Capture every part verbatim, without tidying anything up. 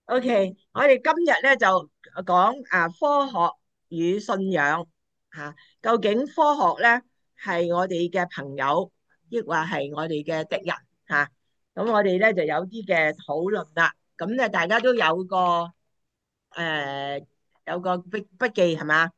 OK，我哋今日咧就講啊科學與信仰吓，究竟科學咧係我哋嘅朋友，抑或係我哋嘅敵人吓？咁我哋咧就有啲嘅討論啦。咁咧大家都有個誒有個筆筆記係嘛？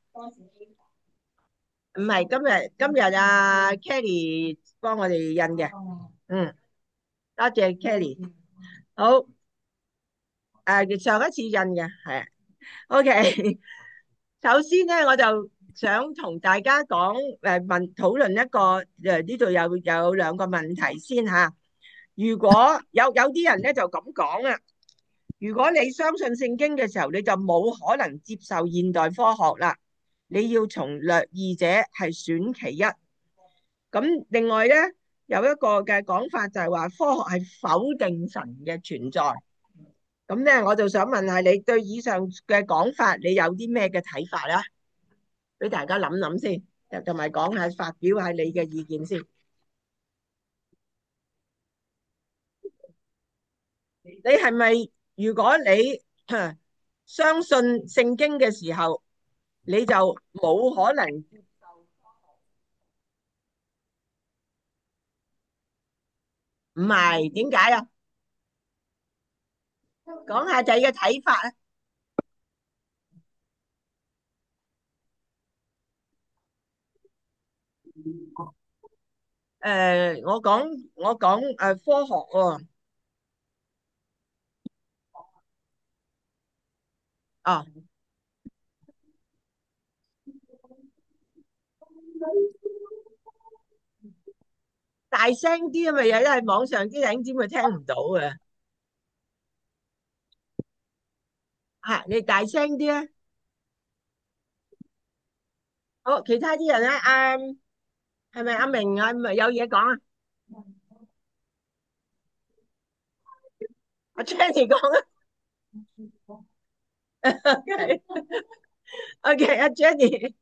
唔係今日今日啊 Kelly 幫我哋印嘅，嗯，多謝 Kelly。好，誒上一次印嘅係啊。OK，首先咧，我就想同大家講，誒問討論一個誒呢度有有兩個問題先吓。如果有有啲人咧就咁講啊，如果你相信聖經嘅時候，你就冇可能接受現代科學啦。你要從略二者係選其一。咁另外咧有一個嘅講法就係話，科學係否定神嘅存在。咁咧我就想問下你對以上嘅講法，你有啲咩嘅睇法咧？俾大家諗諗先，同埋講下發表下你嘅意見先。你係咪如果你相信聖經嘅時候，你就冇可能接受？唔係，點解啊？講下仔嘅睇法啊。誒，我講我講誒科學喎。哦，大聲啲啊！咪有因為網上啲影尖佢聽唔到嘅。吓，你大聲啲啊！好，其他啲人咧，阿係咪阿明啊？咪有嘢講啊？阿 Jenny 講啊。OK OK，阿 Jenny。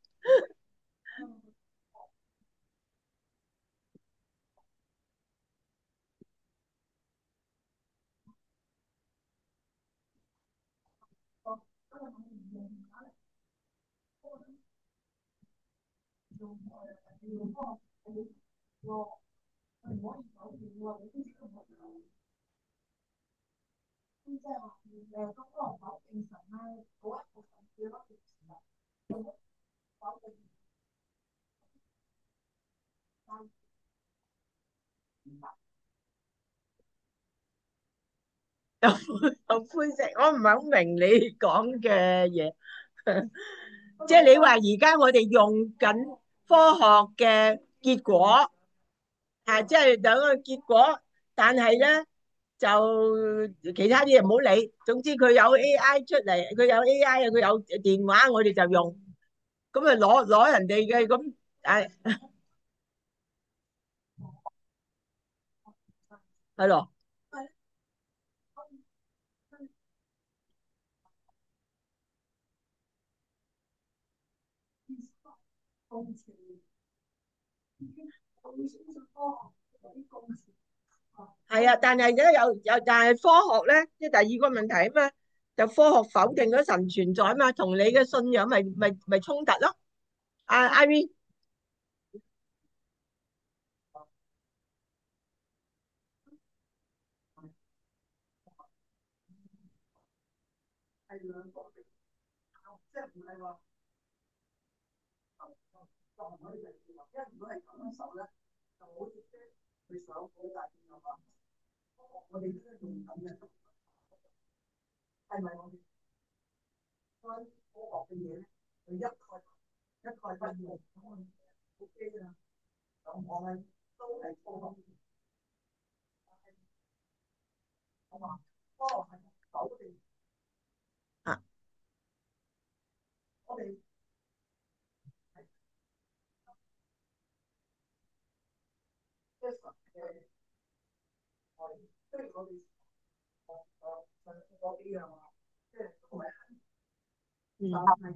有有灰色，我唔係好明你講嘅嘢。即係你話而家我哋用緊科學嘅結果，啊，即係等個結果，但係咧就其他啲嘢唔好理。總之佢有 A I 出嚟，佢有 A I 啊，佢有電話，我哋就用。咁啊攞攞人哋嘅咁，誒係咯。係啊，但係咧有有，但係科學咧，即係第二個問題啊嘛，就科學否定咗神存在啊嘛，同你嘅信仰咪咪咪衝突咯。阿 Ivy。啊，嗯。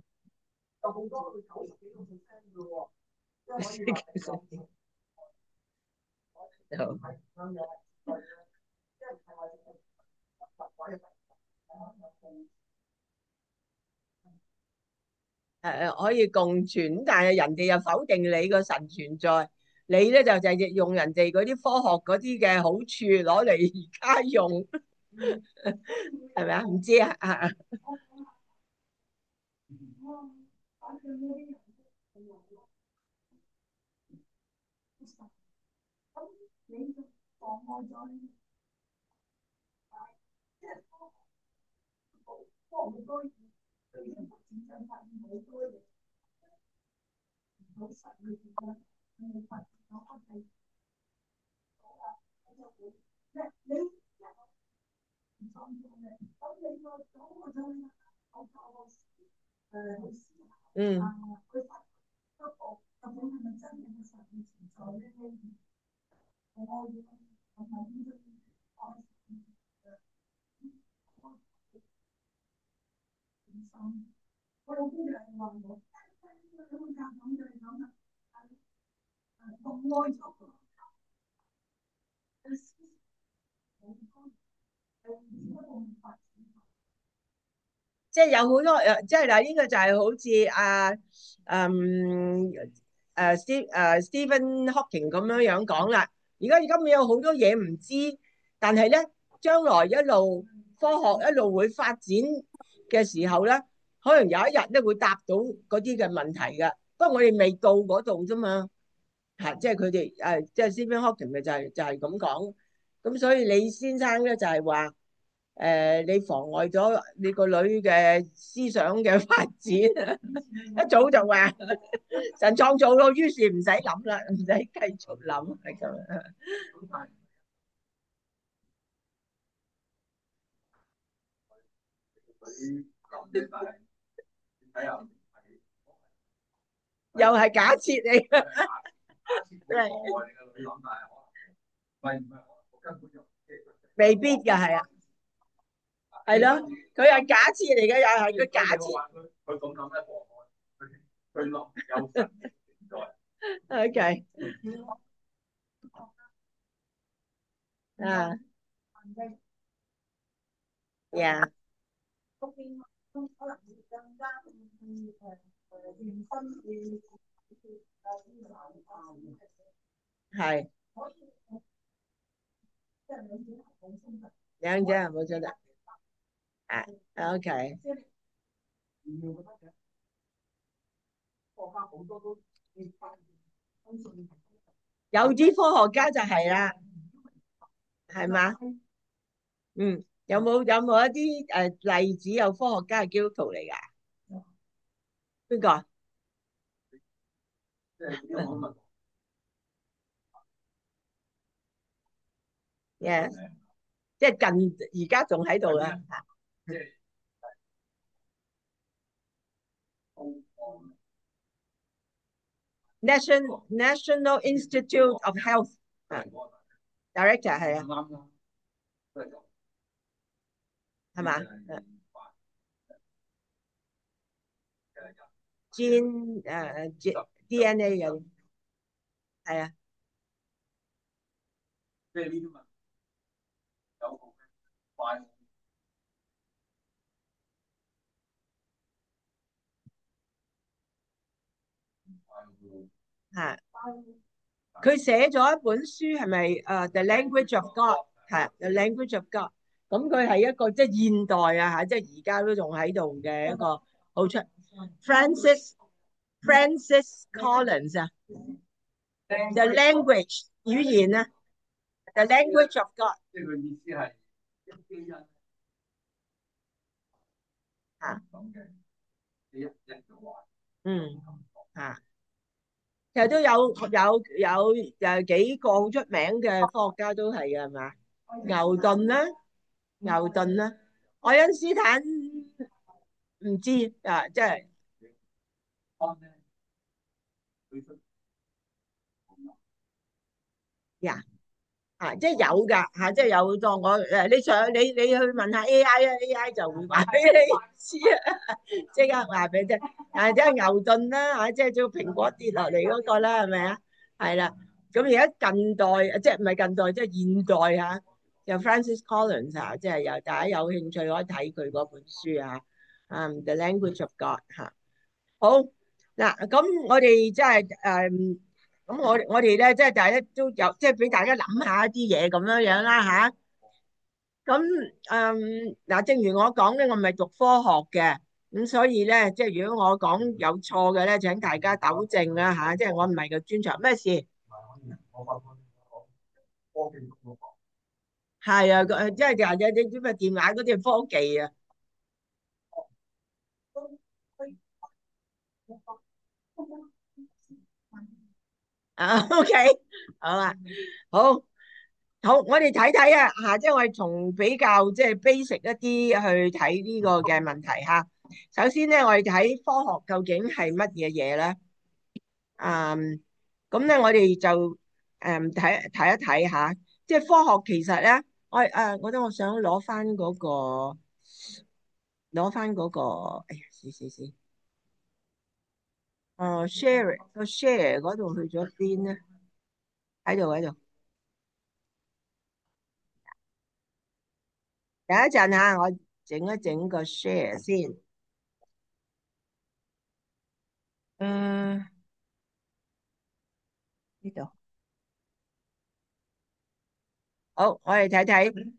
誒誒可以共存，但係人哋又否定你個神存在，你咧就就係用人哋嗰啲科學嗰啲嘅好處攞嚟而家用，係咪啊？唔知啊，啊嗯即係有好多誒，即係嗱，呢個就係好似啊，嗯誒 Steve 誒 Stephen Hawking 咁樣樣講啦。而家今日有好多嘢唔知，但係咧將來一路科學一路會發展嘅時候咧，可能有一日咧會答到嗰啲嘅問題嘅。不過我哋未到嗰度啫嘛，嚇，即係佢哋誒，即係 Stephen Hawking 咪就係就係咁講。咁所以李先生咧就係話。誒，你妨礙咗你個女嘅思想嘅發展，一早就話神創造咯，於是唔使諗啦，唔使繼續諗，係咁樣。又係假設嚟嘅，未必嘅係啊，係咯，佢係假設嚟嘅，又係佢假設。OK，啊，yeah，係兩者係冇錯啦。啊，OK，有啲科學家就係啦，係嘛？嗯，有冇有冇一啲誒例子有科學家係基督徒嚟㗎？邊個啊？Yeah，即係近而家仲喺度啦。National National Institute of Health 啊，director 係啊，係嘛？Gene 誒 D N A 嘅係啊，嚇佢寫咗一本書係咪誒 The Language of God 係 The Language of God，咁佢係一個即係現代啊嚇，即係而家都仲喺度嘅一個好出 Francis Francis Collins 啊，The Language 語言啊，The Language of God 嚇，嗯嚇。其實都有有有誒幾個好出名嘅科學家都係嘅，係嘛？牛頓啦，牛頓啦，愛因斯坦唔知啊，即係呀啊，即係有㗎嚇，即係有當我誒，你想你你去問下 A I 啊，A I 就會話俾你知啊，即刻話俾你聽。啊，即係牛頓啦嚇，即係將蘋果跌落嚟嗰個啦，係咪啊？係啦，咁而家近代即係唔係近代，即係現代嚇。 就 Francis Collins 啊，即係有大家有興趣可以睇佢嗰本書啊，嗯，The Language of God 嚇。好嗱，咁我哋即係誒，咁我我哋咧即係大家都有，即係俾大家諗下一啲嘢咁樣樣啦嚇。咁誒嗱，正如我講咧，我唔係讀科學嘅，咁所以咧，即係如果我講有錯嘅咧，請大家糾正啦嚇，即係我唔係個專長。咩事？係啊，個即係就係你你啲咩電話嗰啲科技啊。啊，OK，好啊，好，好，我哋睇睇啊，吓，即係我哋從比較即係 basic 一啲去睇呢個嘅問題吓。首先咧，我哋睇科學究竟係乜嘢嘢咧？嗯，咁咧我哋就誒睇睇一睇吓，即係科學其實咧，我誒，我覺得我想攞翻嗰個，攞翻嗰個，哎呀，試試試，哦，share 個 share 嗰度去咗邊咧？喺度喺度。等一陣吓，我整一整個 share 先。嗯，呢度好，我哋睇睇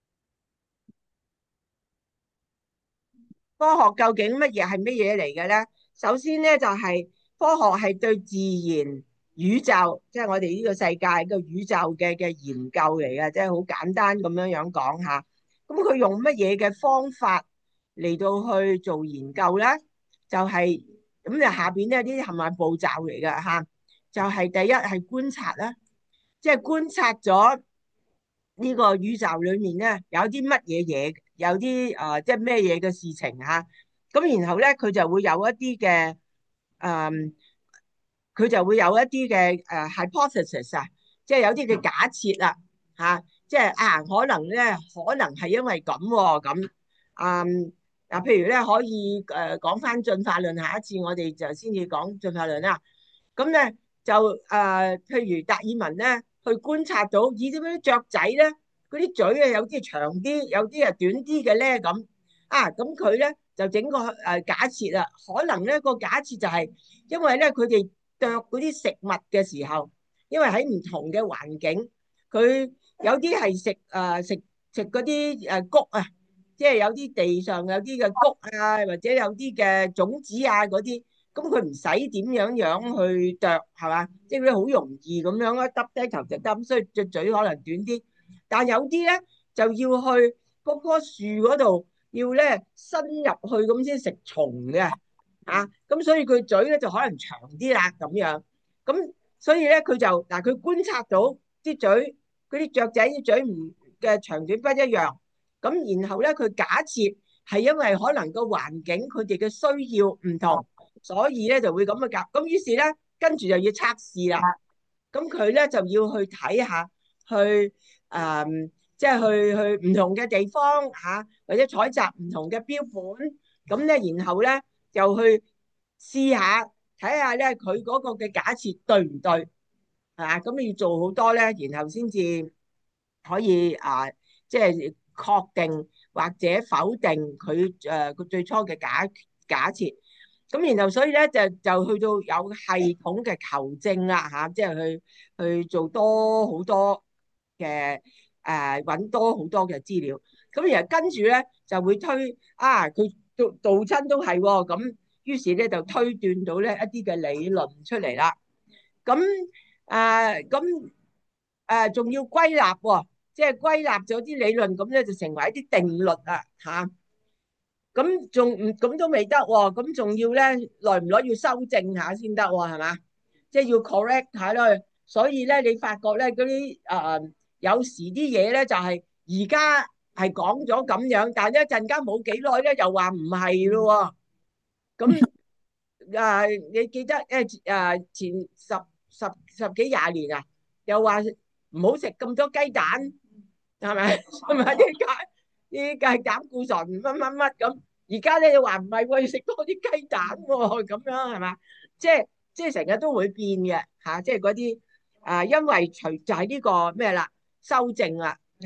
科學究竟乜嘢係乜嘢嚟嘅咧？首先咧就係科學係對自然宇宙，即係我哋呢個世界嘅宇宙嘅嘅研究嚟嘅，即係好簡單咁樣樣講下。咁佢用乜嘢嘅方法嚟到去做研究咧？就係咁就下邊呢啲係咪步驟嚟嘅吓？就係第一係觀察啦。即係觀察咗呢個宇宙裏面咧有啲乜嘢嘢，有啲誒即係咩嘢嘅事情吓，咁然後咧佢就會有一啲嘅誒，佢就會有一啲嘅誒 hypothesis 啊，即係有啲嘅假設啦吓，即係啊可能咧可能係因為咁喎咁，嗯嗱，譬如咧可以誒講翻進化論，下一次我哋就先至講進化論啦。咁咧就誒、呃，譬如達爾文咧，去觀察到，咦點解啲雀仔咧，嗰啲嘴啊有啲長啲，有啲啊短啲嘅咧咁啊，咁佢咧就整個誒、呃、假設啦，可能咧個假設就係因為咧佢哋啄嗰啲食物嘅時候，因為喺唔同嘅環境，佢有啲係食誒食食嗰啲誒穀啊，即係有啲地上有啲嘅穀啊，或者有啲嘅種子啊嗰啲。咁佢唔使點樣樣去啄，係嘛？即係佢好容易咁樣一耷低頭就耷，所以隻嘴可能短啲。但係有啲咧就要去嗰棵樹嗰度，要咧伸入去咁先食蟲嘅，啊！咁所以佢嘴咧就可能長啲啦咁樣。咁所以咧佢就嗱佢觀察到啲嘴嗰啲雀仔啲嘴唔嘅長短不一樣。咁然後咧佢假設係因為可能個環境佢哋嘅需要唔同。所以咧就會咁嘅夾，咁於是咧跟住就要測試啦。咁佢咧就要去睇下，去誒、呃，即係去去唔同嘅地方嚇、啊，或者採集唔同嘅標本。咁咧然後咧就去試下睇下咧佢嗰個嘅假設對唔對，係嘛？咁你要做好多咧，然後先至可以啊，即係確定或者否定佢誒個最初嘅假假設。咁然後所以咧就就去到有系統嘅求證啦嚇，即係去去做多好多嘅誒揾多好多嘅資料。咁然後跟住咧就會推啊，佢導導親都係喎，咁於是咧就推斷到咧一啲嘅理論出嚟啦。咁誒咁誒仲要歸納喎，即係歸納咗啲理論，咁咧就成為一啲定律啊嚇。咁仲唔咁都未得喎，咁仲要咧耐唔耐要修正下先得喎，係嘛？即係要 correct 下咯。所以咧，你發覺咧嗰啲誒有時啲嘢咧就係而家係講咗咁樣，但係一陣間冇幾耐咧又話唔係咯喎。咁誒，你記得誒誒前十十十幾廿年啊，又話唔好食咁多雞蛋，係咪？係咪啲雞啲雞減固醇乜乜乜咁？而家咧又話唔係喎，要食多啲雞蛋喎，咁樣係嘛？即係即係成日都會變嘅嚇，即係嗰啲啊，因為除就係呢個咩啦，修正啦嚇。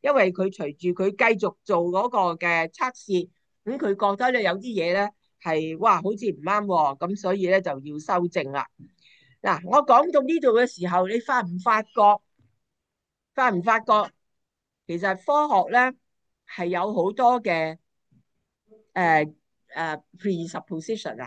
因為佢隨住佢繼續做嗰個嘅測試，咁佢覺得咧有啲嘢咧係哇好似唔啱喎，咁所以咧就要修正啦。嗱，我講到呢度嘅時候，你發唔發覺？發唔發覺？其實科學咧係有好多嘅誒誒 presupposition 啊。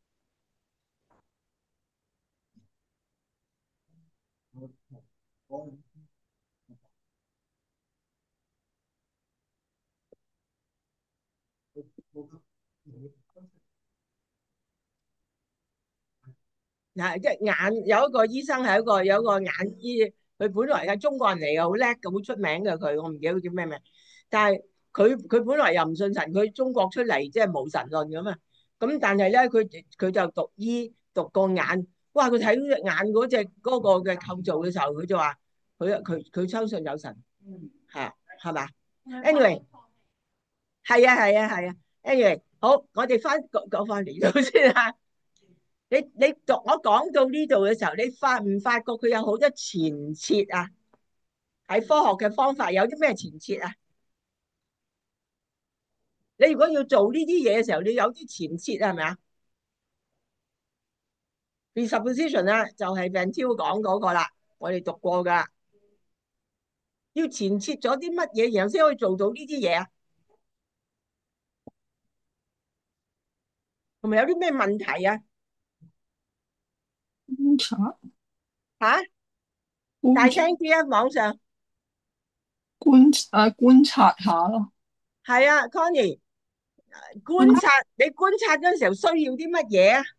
嗱，即係眼有一個醫生係一個有一個眼醫，佢本來係中國人嚟嘅，好叻嘅，好出名嘅佢，我唔記得佢叫咩名。但係佢佢本來又唔信神，佢中國出嚟即係冇神論咁啊。咁但係咧，佢佢就讀醫讀個眼，哇！佢睇到隻眼嗰隻嗰個嘅構造嘅時候，佢就話佢佢佢相信有神，係係嘛？Anyway，係啊係啊係啊，Anyway，好，我哋翻講講翻嚟度先啊。你你讀我講到呢度嘅時候，你發唔發覺佢有好多前設啊？喺科學嘅方法有啲咩前設啊？你如果要做呢啲嘢嘅時候，你有啲前設係咪啊？presupposition 啊，就係 Van Til 講嗰個啦，我哋讀過噶。要前設咗啲乜嘢，然後先可以做到呢啲嘢啊？同埋有啲咩問題啊？ 觀察吓，大觀聲啲啊！網上觀誒觀察下咯， 係啊，Connie，觀觀察你觀察嗰陣時候需要啲乜嘢啊？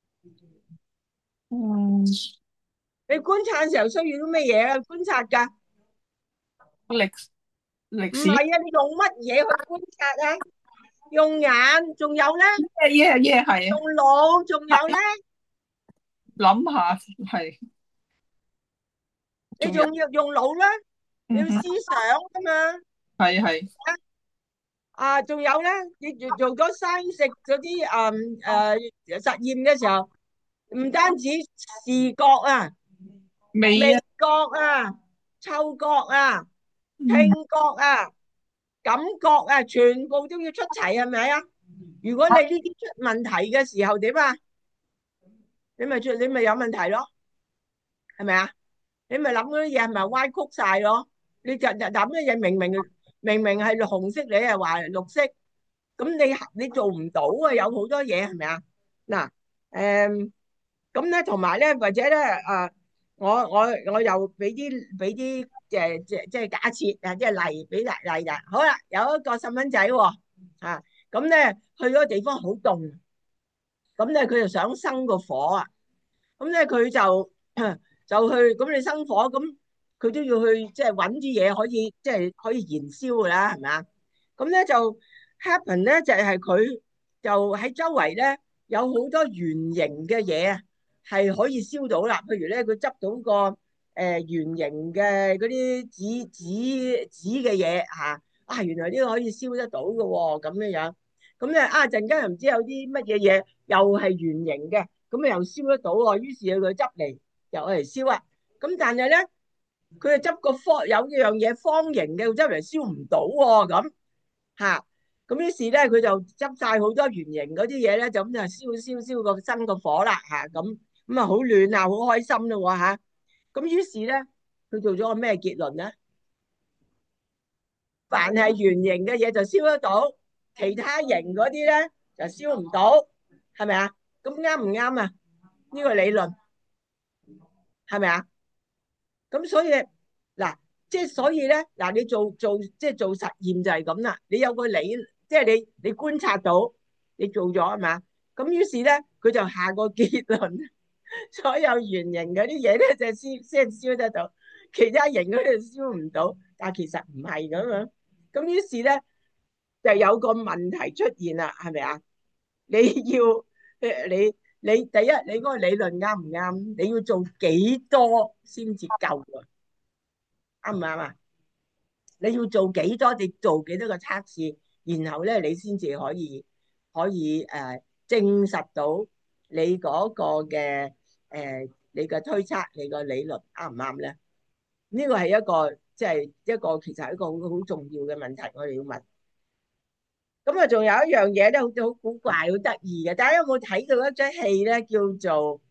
嗯你觀察嘅時候需要啲乜嘢啊？觀察噶？ 歷歷史， 唔係啊，你用乜嘢去觀察啊？用眼，仲有咧， 耶耶耶係用啊， 腦，仲有咧， 諗下係，仲有你仲要用腦啦，你嗯哼要思想噶嘛。 係係啊，仲有咧，你做做咗生食嗰啲誒誒實驗嘅時候，唔單止視覺啊、味未啊， 覺啊、嗅覺啊、聽嗯覺啊、感覺啊，全部都要出齊，係咪啊？如果你呢啲出問題嘅時候點啊？你咪出你咪有問題咯，係咪啊？你咪諗嗰啲嘢係咪歪曲晒咯？你就就諗嘅嘢明明明明係紅色，你係話綠色，咁你你做唔到啊！有好多嘢係咪啊？嗱，誒，咁咧同埋咧，或者咧，誒，我我我又俾啲俾啲誒即即係假設啊，即係例俾例例啦。好啦，有一個細蚊仔喎，啊，咁咧去嗰個地方好凍，咁咧佢就想生個火啊。咁咧佢就就去咁你生火，咁佢都要去即係揾啲嘢可以即係可以燃燒噶啦，係咪啊？咁咧就 happen 咧就係佢就喺周圍咧有好多圓形嘅嘢啊，係可以燒到啦。譬如咧佢執到個誒圓形嘅嗰啲紙紙紙嘅嘢嚇，啊原來呢個可以燒得到嘅喎，咁樣樣。咁咧啊陣間又唔知有啲乜嘢嘢又係圓形嘅。咁啊又燒得到喎，於是佢執嚟又嚟燒啊。咁但係咧，佢就執個方有一樣嘢方形嘅，佢執嚟燒唔到喎。咁嚇，咁於是咧佢就執晒好多圓形嗰啲嘢咧，就咁就燒燒燒個生個火啦嚇。咁咁啊好暖啊，好開心咯喎嚇。咁於是咧，佢做咗個咩結論咧？凡係圓形嘅嘢就燒得到，其他形嗰啲咧就燒唔到，係咪啊？咁啱唔啱啊？呢個理論係咪啊？咁所以嗱，即係所以咧，嗱，你做做即係做實驗就係咁啦。你有個理，即係你你觀察到，你做咗係嘛？咁於是咧，佢就下個結論，所有圓形嗰啲嘢咧就燒先燒得到，其他形嗰啲燒唔到。但係其實唔係咁樣。咁於是咧就有個問題出現啦，係咪啊？你要誒你你第一你嗰個理論啱唔啱？你要做幾多先至夠啊？啱唔啱啊？你要做幾多？你做幾多個測試，然後咧你先至可以可以誒、呃、證實到你嗰個嘅誒、呃、你嘅推測，你個理論啱唔啱咧？呢個係一個即係一個其實係一個好好重要嘅問題，我哋要問。咁啊，仲有一樣嘢咧，好似好古怪、好得意嘅。大家有冇睇到一出戲咧，叫做誒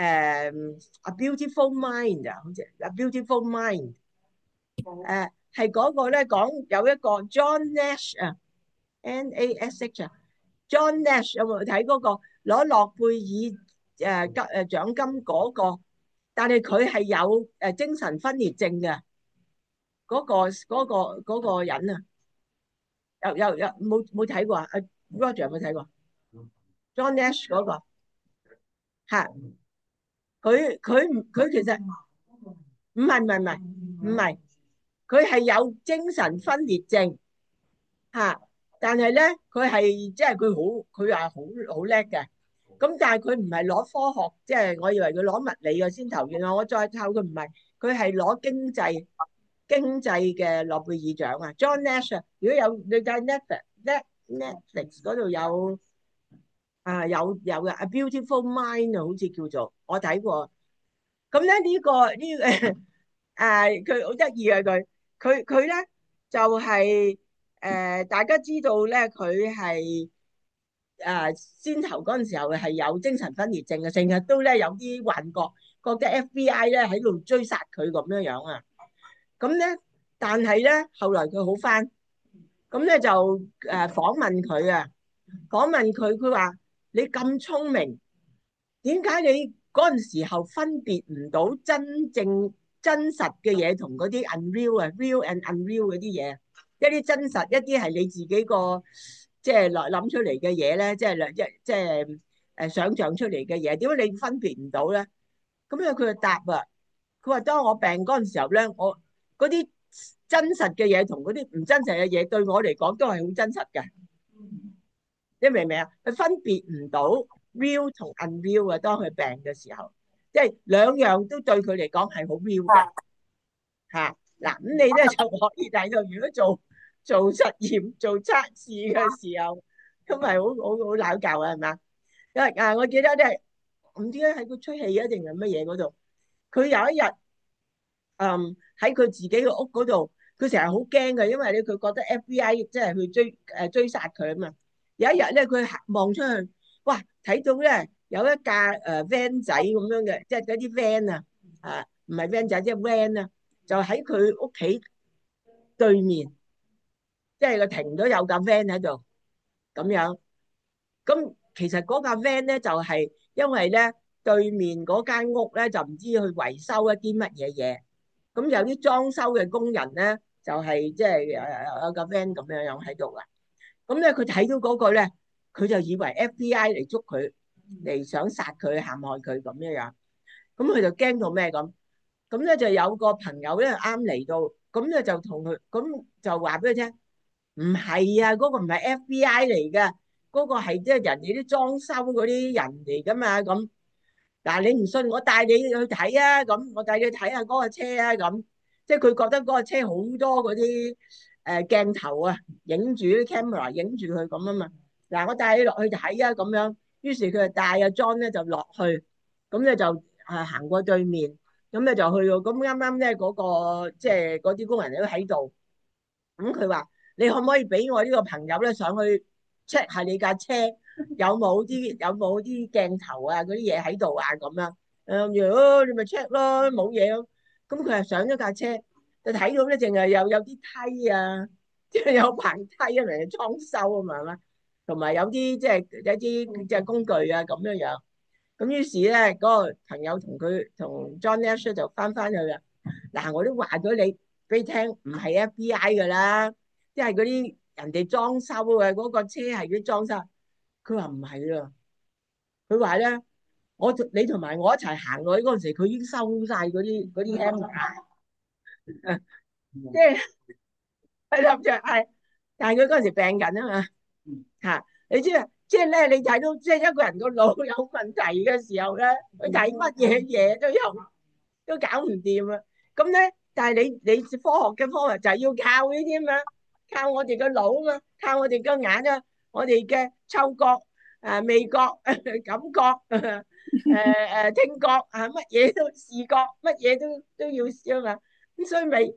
《A Beautiful Mind》啊？好似《A Beautiful Mind》誒，係嗰個咧講有一個 John Nash 啊，N A S H 啊，John Nash 有冇睇嗰個攞諾貝爾誒金誒獎金嗰個？但係佢係有誒精神分裂症嘅嗰個嗰個嗰個人啊，有有有冇冇睇過啊？阿 Roger 有冇睇過？John Nash 嗰個嚇，佢佢唔佢其實唔係唔係唔係唔係，佢係有精神分裂症嚇，但係咧佢係即係佢好佢係好好叻嘅，咁但係佢唔係攞科學，即係我以為佢攞物理嘅先頭，原來我再抄佢唔係，佢係攞經濟經濟嘅諾貝爾獎啊，John Nash 啊，如果有你睇 Netflix Net Netflix 嗰度有。啊，有有嘅，A Beautiful Mind 啊，好似叫做我睇過。咁咧呢個呢個誒，佢好得意啊！佢佢佢咧就係誒，大家知道咧，佢係誒先頭嗰陣時候係有精神分裂症嘅，成日都咧有啲幻覺，覺得 F B I 咧喺度追殺佢咁樣樣啊。咁咧，但係咧後來佢好返，咁咧就誒訪問佢啊。訪問佢，佢話你咁聰明，點解你嗰陣時候分別唔到真正真實嘅嘢同嗰啲 unreal 啊，real and unreal 嗰啲嘢，一啲真實，一啲係你自己個即係諗諗出嚟嘅嘢咧，即係兩一即係誒想象出嚟嘅嘢，點解你分別唔到咧？咁咧佢就答啊，佢話當我病嗰陣時候咧，我嗰啲真實嘅嘢同嗰啲唔真實嘅嘢對我嚟講都係好真實嘅。你明唔明啊？佢分別唔到 real 同 unreal 啊！當佢病嘅時候，即係兩樣都對佢嚟講係好 real 嘅嚇。嗱，咁你咧就可以睇到，如果做做實驗、做測試嘅時候，咁咪好好好鬧教啊，係嘛？因為啊，我記得咧，唔知咧喺個出戲啊定係乜嘢嗰度，佢有一日，嗯，喺佢自己嘅屋嗰度，佢成日好驚嘅，因為咧佢覺得 F B I 即係去追誒追殺佢啊嘛。有一日咧，佢望出去，哇，睇到咧有一架誒 van 仔咁樣嘅，即係嗰啲 van 啊，啊，唔係 van 仔，即係 van 啊，就喺佢屋企對面，即係佢停咗有架 van 喺度咁樣。咁其實嗰架 van 咧就係因為咧對面嗰間屋咧就唔知去維修一啲乜嘢嘢。咁有啲裝修嘅工人咧，就係即係誒有個 van 咁樣樣喺度噶。咁咧佢睇到嗰個咧，佢就以為 F B I 嚟捉佢，嚟想殺佢、陷害佢咁樣樣。咁佢就驚到咩咁？咁咧就有個朋友咧啱嚟到，咁咧就同佢，咁就話俾佢聽，唔係啊，嗰個唔係 F B I 嚟嘅，嗰個係即係人哋啲裝修嗰啲人嚟噶嘛咁。嗱，你唔信我帶你去睇啊，咁我帶你去睇下嗰個車啊，咁即係佢覺得嗰個車好多嗰啲誒鏡頭啊，影住啲 camera 影住佢咁啊嘛。嗱，我帶你落去睇啊，咁樣，於是佢就帶阿 John 咧就落去，咁咧就誒行過對面，咁咧就去到，咁啱啱咧嗰個即係嗰啲工人都喺度，咁佢話你可唔可以俾我呢個朋友咧上去 check 下你架車？有冇啲有冇啲鏡頭啊嗰啲嘢喺度啊咁樣？誒，如你咪 check 咯，冇嘢咯。咁佢係上咗架車，就睇到咧，淨係有有啲梯啊，即係有棚梯啊，嚟裝修啊嘛，係嘛？同埋有啲即係一啲即係工具啊咁樣樣。咁於是咧，嗰個朋友同佢同 John Nash 就翻翻去啦。嗱，我都話咗你俾你聽，唔係 F B I 噶啦，即係嗰啲人哋裝修嘅嗰個車係啲裝修。佢話唔係啊，佢話咧，我你同埋我一齊行落去嗰陣時，佢已經收晒嗰啲嗰啲 camera，即係係諗住係，但係佢嗰陣時病緊啊嘛嚇，你知啊，即係咧你睇到即係一個人個腦有問題嘅時候咧，佢睇乜嘢嘢都有都搞唔掂啊！咁咧，但係你你科學嘅方法就係要靠呢啲嘛，靠我哋個腦啊嘛，靠我哋個眼啊，我哋嘅嗅覺。誒味覺、感覺、誒誒聽覺啊，乜嘢都視覺，乜嘢都都要試啊嘛。咁所以咪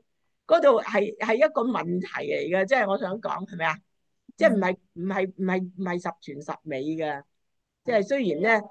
嗰度係係一個問題嚟嘅，即係我想講係咪啊？即係唔係唔係唔係唔係十全十美嘅，即係雖然咧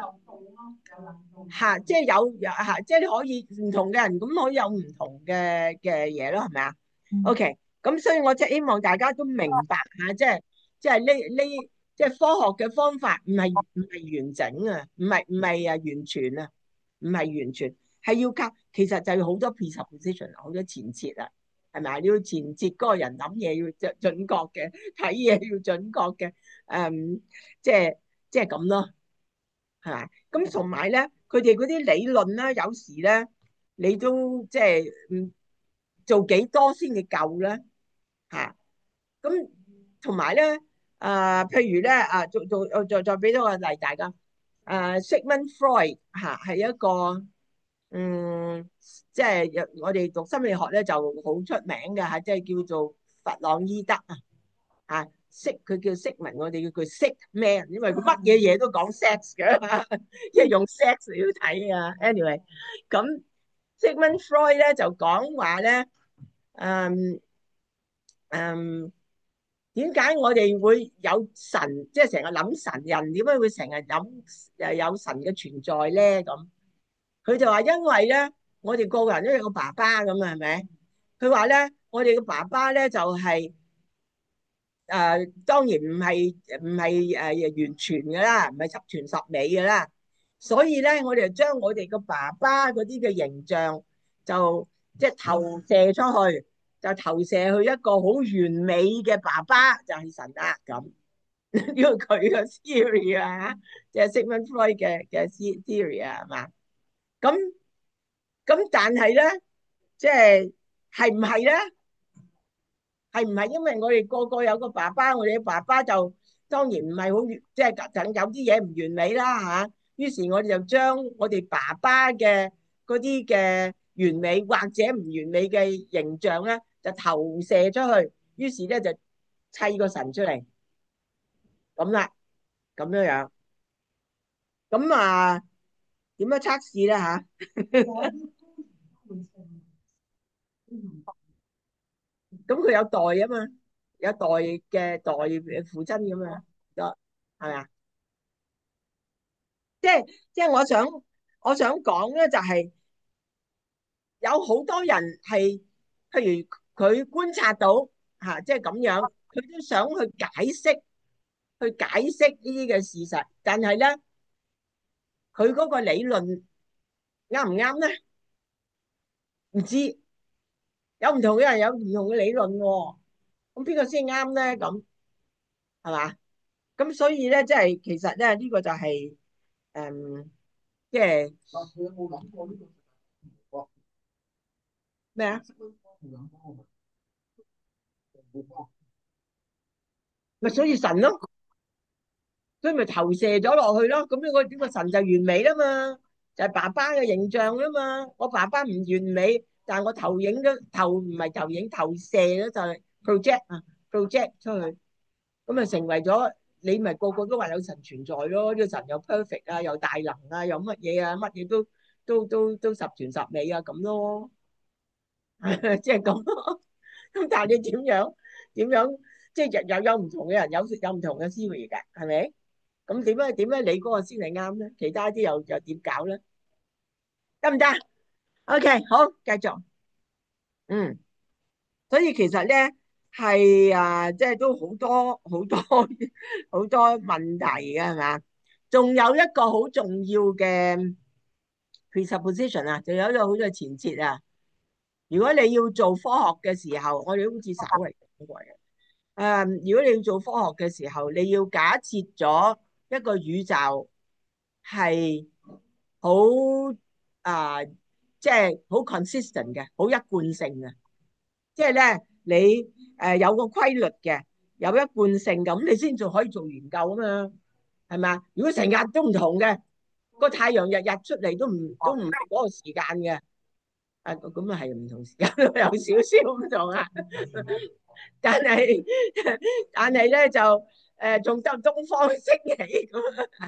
嚇，即係有有嚇，即係你可以唔同嘅人咁可以有唔同嘅嘅嘢咯，係咪啊？OK，咁所以我即係希望大家都明白下，即係即係呢呢即係科學嘅方法唔係唔係完整啊，唔係唔係啊完全啊，唔係完全係要靠，其實就要好多 presupposition，好多前設啊，係咪啊？你要前設嗰個人諗嘢要準準確嘅，睇嘢要準確嘅，誒，即係即係咁咯。係嘛？咁同埋咧，佢哋嗰啲理論咧，有時咧，你都即係嗯做幾多先至夠咧？嚇！咁同埋咧，啊，譬如咧，啊，做做我再再俾多個例大家。啊，Sigmund Freud 嚇係一個嗯，即係有我哋讀心理學咧就好出名嘅嚇，即係叫做弗朗伊德啊。啊，sick 佢叫 Sigmund，我哋叫佢 sick man，因為佢乜嘢嘢都講 sex 嘅，即係用 sex 嚟睇啊。Anyway，咁 Sigmund Freud 咧就講話咧，嗯嗯，點解我哋會有神，即係成日諗神，人點解會成日諗誒有神嘅存在咧？咁佢就話因為咧，我哋個個人都有個爸爸咁啊，係咪？佢話咧，我哋嘅爸爸咧就係、是。誒、呃，當然唔係唔係誒完全噶啦，唔係十全十美噶啦。所以咧，我哋就將我哋個爸爸嗰啲嘅形象就即係投射出去，就投射去一個好完美嘅爸爸，就係神啦咁。呢個佢嘅 theory 啊，即係 Sigmund Freud 嘅嘅 theory 啊，係嘛？咁咁但係咧，即係係唔係咧？係唔係因為我哋個個有個爸爸，我哋嘅爸爸就當然唔係好完，即係等有啲嘢唔完美啦嚇。於是我哋就將我哋爸爸嘅嗰啲嘅完美或者唔完美嘅形象咧，就投射出去。於是咧就砌個神出嚟，咁啦，咁樣樣。咁啊，點樣測試咧嚇？咁佢有代啊嘛，有代嘅代父親咁嘛，得係咪啊？即係即係我想我想講咧，就係有好多人係，譬如佢觀察到吓，即係咁樣，佢都想去解釋，去解釋呢啲嘅事實，但係咧，佢嗰個理論啱唔啱咧？唔知，有唔同嘅人有唔同嘅理論喎，咁邊個先啱咧？咁係嘛？咁所以咧，即係其實咧，呢個就係誒，即係咩啊？咪所以神咯。所以咪投射咗落去咯，咁樣個呢個神就完美啦嘛，就係爸爸嘅形象啦嘛。我爸爸唔完美，但係我投影咗投唔係投影投射咗就係 project 啊 project 出去，咁咪成為咗你咪個個都話有神存在咯，呢個神又 perfect 啊，又大能啊，又乜嘢啊，乜嘢都都都都十全十美啊咁咯，即係咁咯。咁但係你點樣點樣即係又有唔同嘅人有有唔同嘅思維嘅，係咪？咁點咧？點咧？你嗰個先係啱咧，其他啲又又點搞咧？得唔得？OK，好，繼續。嗯，所以其實咧係啊，即係都好多好多好多問題嘅，係嘛？仲有一個好重要嘅 presupposition 啊，仲有一個好嘅前設啊。如果你要做科學嘅時候，我哋好似稍微講過嘅。誒，如果你要做科學嘅時候，你要假設咗一個宇宙係好啊，即係好 consistent 嘅，好一貫性嘅。即係咧，你誒有個規律嘅，有一貫性咁，你先至可以做研究啊嘛，係咪啊？如果成日都唔同嘅，個太陽日日出嚟都唔都唔係嗰個時間嘅，啊咁啊係唔同時間都有少少唔同啊。但係但係咧就誒仲得東方升起咁啊，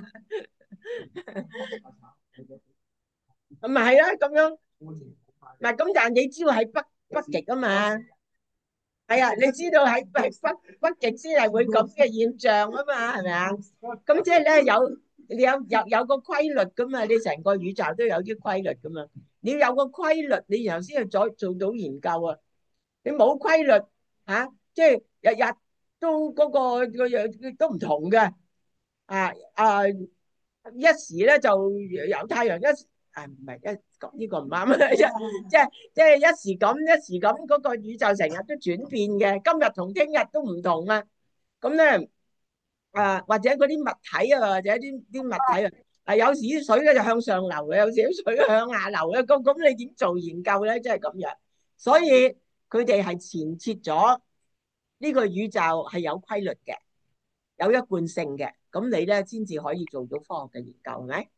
咁咪係啦咁樣。唔係咁，但係你知道喺北北極啊嘛。係啊，你知道喺北北北極先係會咁嘅現象啊嘛，係咪啊？咁即係咧有你有有有個規律噶嘛，你成個宇宙都有啲規律噶嘛。你要有個規律，你然後先去做做到研究啊。你冇規律吓，即係日日都嗰個個樣都唔同嘅。啊啊！一時咧就有太陽，一時啊唔係一呢個唔啱啊！一即係即係一時咁一時咁，嗰個宇宙成日都轉變嘅，今日同聽日都唔同啊！咁咧啊，或者嗰啲物體啊，或者啲啲物體啊，啊有時啲水咧就向上流嘅，有時啲水向下流嘅，咁咁你點做研究咧？即係咁樣，所以佢哋係前設咗呢個宇宙係有規律嘅。有一貫性嘅，咁你咧先至可以做到科學嘅研究，係咪？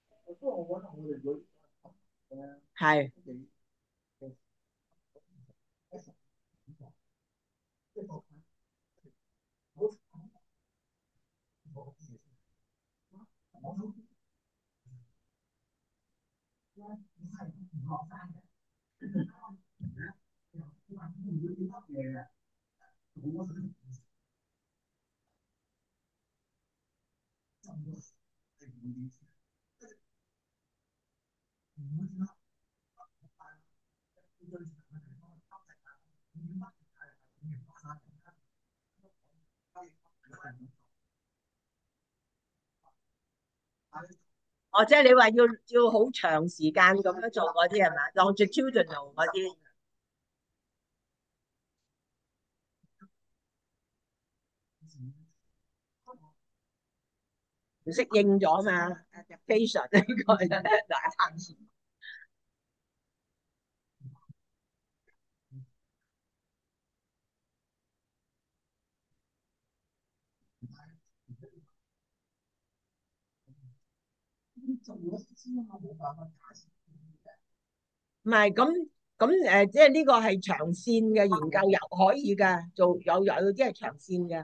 係。哦，即係你話要要好長時間咁樣做嗰啲係咪？longitudinal 嗰啲唔適應咗嘛？adaptation 呢個嗱，唔係咁咁誒，即係呢個係長線嘅研究又可以㗎，做有有啲係長線嘅，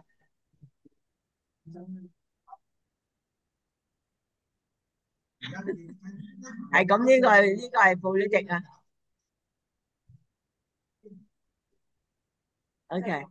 係咁呢個係呢個係報咗值啊。OK，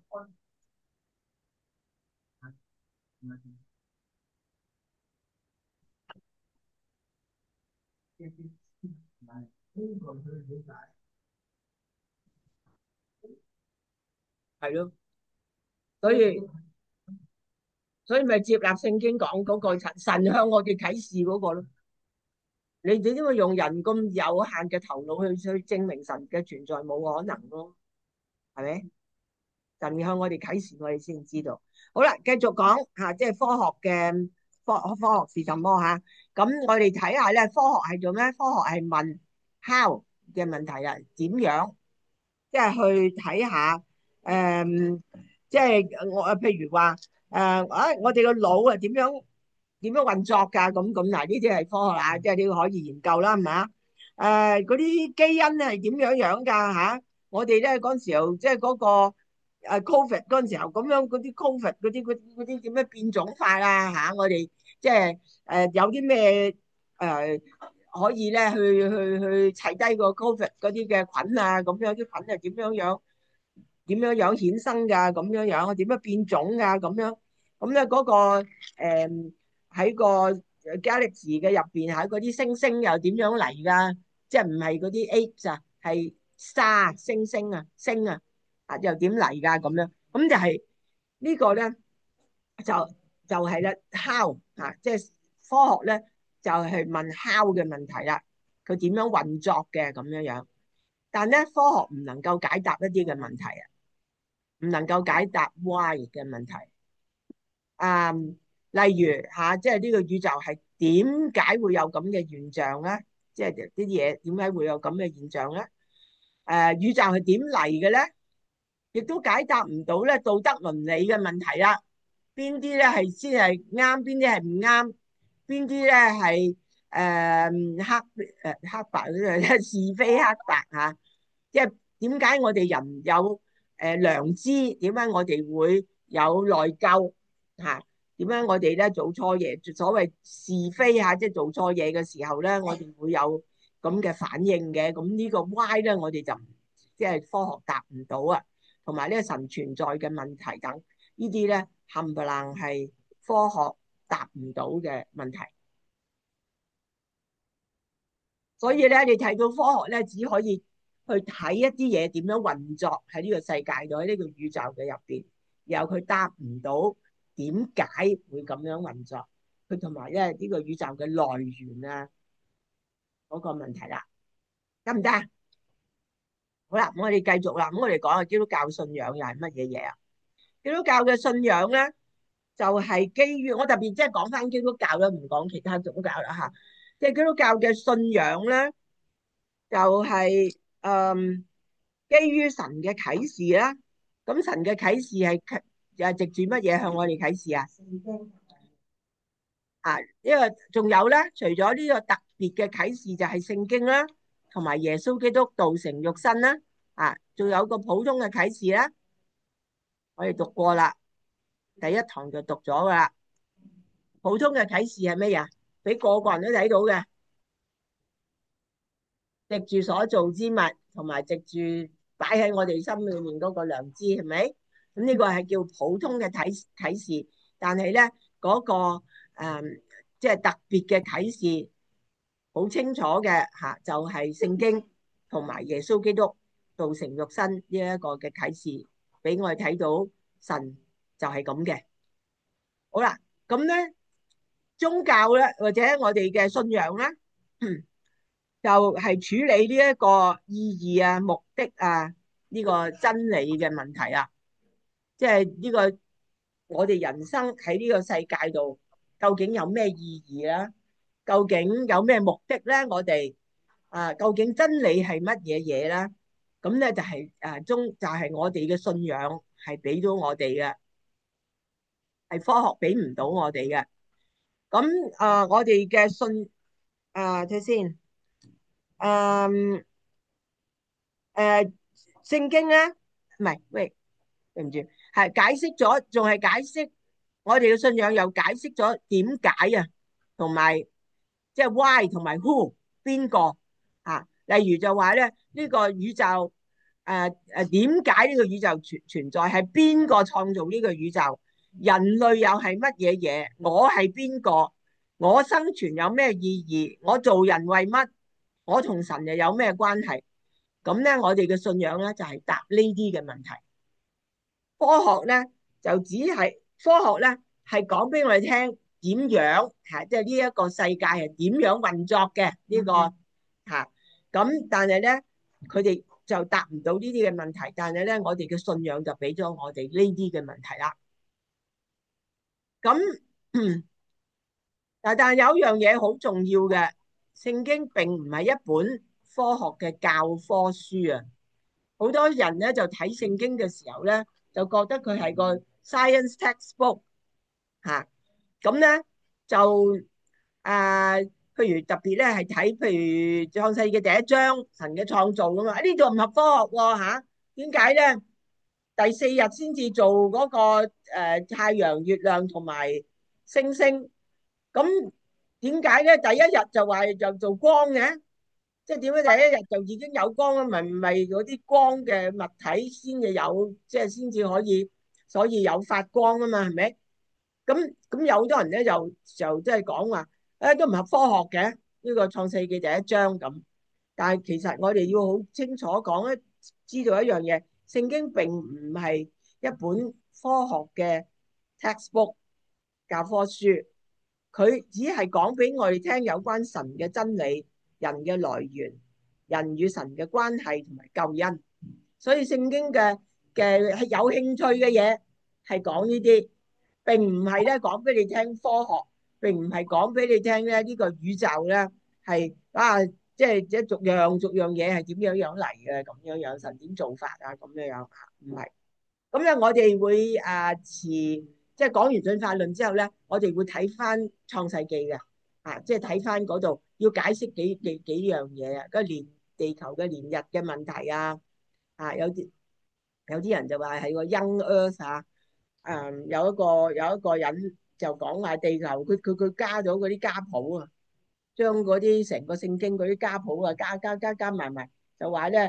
係咯，所以所以咪接納聖經講嗰個神神向我哋啟示嗰個咯。你你點會用人咁有限嘅頭腦去去證明神嘅存在？冇可能咯，係咪？神向我哋啟示，我哋先知道。好啦，繼續講吓，即係科學嘅科科學是什麼吓？咁我哋睇下咧，科學係做咩？科學係問 how 嘅問題啊，點樣？即係去睇下，誒，即係我譬如話，誒，啊，我哋個腦啊點樣點樣運作㗎？咁咁嗱，呢啲係科學啊，即係呢個可以研究啦，係咪啊？誒，嗰啲基因係點樣樣㗎嚇？我哋咧嗰陣時候，即係嗰個誒 Covid 嗰陣時候，咁樣嗰啲 Covid 嗰啲嗰嗰啲點樣變種法啊嚇？我哋即係誒有啲咩誒？可以咧去去去砌低個 Covid 嗰啲嘅菌啊，咁樣啲菌係點樣樣點樣樣衍生㗎？咁樣樣點樣變種㗎？咁樣咁咧嗰個誒喺個 Galaxy 嘅入邊，喺嗰啲星星又點樣嚟㗎？即係唔係嗰啲 apes 啊，係 star 星星啊星啊啊又點嚟㗎？咁樣咁就係呢個咧就就係咧 how 啊，即係科學咧。就係問 how 嘅問題啦，佢點樣運作嘅咁樣樣。但咧科學唔能夠解答一啲嘅問題啊，唔能夠解答 why 嘅問題。啊，例如嚇，即係呢個宇宙係點解會有咁嘅現象咧？即係啲嘢點解會有咁嘅現象咧？誒，宇宙係點嚟嘅咧？亦都解答唔到咧道德倫理嘅問題啦。邊啲咧係先係啱，邊啲係唔啱？邊啲咧係誒黑誒黑白嗰啲是非黑白嚇？即係點解我哋人有誒良知？點解我哋會有內疚嚇？點解我哋咧做錯嘢？所謂是非嚇，即係做錯嘢嘅時候咧，我哋會有咁嘅反應嘅。咁呢個 why 咧，我哋就即係科學答唔到啊，同埋呢個神存在嘅問題等呢啲咧，冚唪唥係科學答唔到嘅問題。所以咧，你睇到科學咧，只可以去睇一啲嘢點樣運作喺呢個世界度，喺呢個宇宙嘅入邊，然後佢答唔到點解會咁樣運作，佢同埋咧呢個宇宙嘅來源啊嗰個問題啦，得唔得啊？好啦，咁我哋繼續啦。咁我哋講下基督教信仰又係乜嘢嘢啊？基督教嘅信仰咧，就係基於我特別即係講翻基督教啦，唔講其他宗教啦吓。即係基督教嘅信仰咧，就係誒基於神嘅啟示啦。咁神嘅啟示係又係藉住乜嘢向我哋啟示啊？啊，呢個仲有咧，除咗呢個特別嘅啟示就係聖經啦，同埋耶穌基督道成肉身啦。啊，仲有個普通嘅啟示啦，我哋讀過啦，第一堂就讀咗噶啦。普通嘅啟示係咩呀？俾個個人都睇到嘅，藉住所造之物，同埋藉住擺喺我哋心裏面嗰個良知，係咪？咁呢個係叫普通嘅啟啟示，但係咧嗰個誒，即係特別嘅啟示，好清楚嘅吓，就係聖經同埋耶穌基督道成肉身呢一個嘅啟示，俾我哋睇到神就係咁嘅。好啦，咁咧宗教咧或者我哋嘅信仰咧，就係處理呢一個意義啊、目的啊、呢個真理嘅問題啊，即係呢個我哋人生喺呢個世界度究竟有咩意義啦？究竟有咩目的咧？我哋啊，究竟真理係乜嘢嘢咧？咁咧就係誒中就係我哋嘅信仰係俾到我哋嘅，係科學俾唔到我哋嘅。咁啊，我哋嘅信啊，睇先，嗯。誒，聖經咧，唔係，喂，對唔住，係解釋咗，仲係解釋我哋嘅信仰，又解釋咗點解啊，同埋即係 why 同埋 who 邊個啊？例如就話咧，呢個宇宙誒誒點解呢個宇宙存存在？係邊個創造呢個宇宙？人類又係乜嘢嘢？我係邊個？我生存有咩意義？我做人為乜？我同神又有咩關係？咁咧，我哋嘅信仰咧就係答呢啲嘅問題。科學咧就只係科學咧係講俾我哋聽點樣嚇，即係呢一個世界係點樣運作嘅呢個嚇。咁但係咧，佢哋就答唔到呢啲嘅問題。但係咧，我哋嘅信仰就俾咗我哋呢啲嘅問題啦。咁但但係有一樣嘢好重要嘅，聖經並唔係一本科學嘅教科書啊。好多人咧就睇聖經嘅時候咧，就覺得佢係個 science textbook 嚇，咁咧就誒、呃，譬如特別咧係睇譬如創世嘅第一章神嘅創造㗎嘛，呢度唔合科學喎嚇，點解咧？第四日先至做嗰、那個誒、呃、太陽、月亮同埋星星，咁點解咧？第一日就話就做光嘅？即係點解第一日就已經有光啊？咪唔係嗰啲光嘅物體先至有，即係先至可以，所以有發光啊嘛，係咪？咁咁有好多人咧就就即係講話，誒都唔合科學嘅呢個創世記第一章咁。但係其實我哋要好清楚講咧，知道一樣嘢，聖經並唔係一本科學嘅 textbook 教科書，佢只係講俾我哋聽有關神嘅真理、人嘅來源、人與神嘅關係同埋救恩。所以聖經嘅嘅係有興趣嘅嘢係講呢啲，並唔係咧講俾你聽科學，並唔係講俾你聽咧呢個宇宙咧係啊，即係即係逐樣逐樣嘢係點樣樣嚟嘅，咁樣樣神點做法啊，咁樣樣唔係。咁咧我哋會啊遲。即係講完進化論之後咧，我哋會睇翻創世記嘅，啊，即係睇翻嗰度要解釋幾幾幾樣嘢啊，個年地球嘅年日嘅問題啊，啊，有啲有啲人就話係個 young earth 啊，誒，有一個有一個人就講話地球，佢佢佢加咗嗰啲家譜啊，將嗰啲成個聖經嗰啲家譜啊加加加加埋埋，就話咧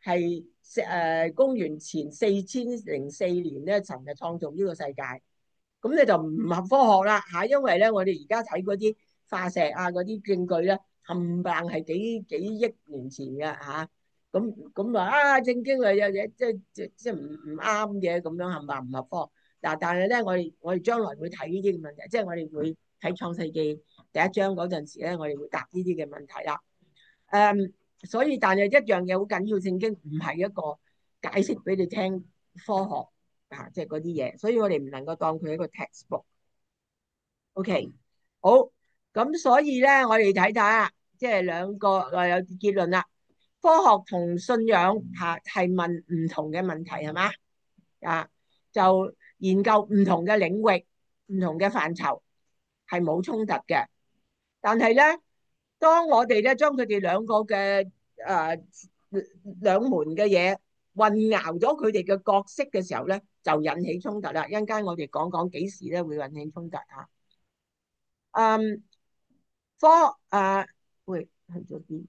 係誒公元前四千零四年咧，神就創造呢個世界。咁你就唔合科學啦嚇，因為咧我哋而家睇嗰啲化石啊嗰啲證據咧，冚唪唥係幾幾億年前嘅嚇。咁咁話啊正經啊有嘢即係即即唔唔啱嘅咁樣係咪唔合科學？嗱，但係咧我哋我哋將來會睇呢啲嘅問題，即係我哋會睇創世記第一章嗰陣時咧，我哋會答呢啲嘅問題啦。誒，所以但係一樣嘢好緊要，聖經唔係一個解釋俾你聽科學啊，即係嗰啲嘢，所以我哋唔能夠當佢一個 textbook。OK，好，咁所以咧，我哋睇睇啊，即係兩個誒有結論啦。科學同信仰嚇係問唔同嘅問題係嘛？啊，就研究唔同嘅領域、唔同嘅範疇係冇衝突嘅。但係咧，當我哋咧將佢哋兩個嘅誒兩門嘅嘢混淆咗佢哋嘅角色嘅時候咧，就引起衝突啦。一陣間我哋講講幾時咧會引起衝突啊？嗯，科誒，喂，去咗邊？